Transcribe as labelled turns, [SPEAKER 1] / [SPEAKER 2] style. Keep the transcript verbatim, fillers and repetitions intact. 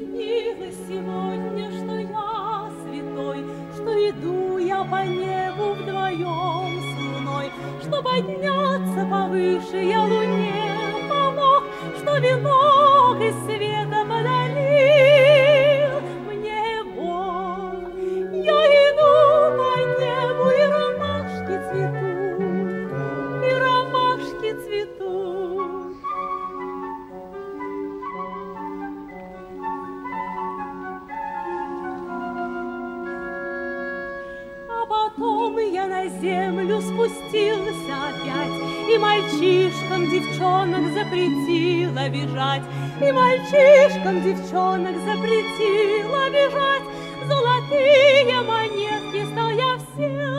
[SPEAKER 1] Снилось сегодня, что я святой, что иду я по небу вдвоем с луной, что подняться повыше я луне помог, что венок из света подарил мне Бог. Я иду по небу, и ромашки цветут, и ромашки цветут. А потом я на землю спустился опять, и мальчишкам девчонок запретила бежать, и мальчишкам девчонок запретила бежать. Золотые монетки стал я всем